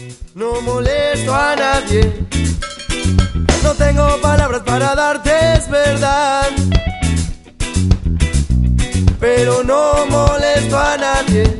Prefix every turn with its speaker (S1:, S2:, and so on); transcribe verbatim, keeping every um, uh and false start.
S1: no molesto a nadie. No tengo palabras para darte, es verdad, pero no molesto a nadie.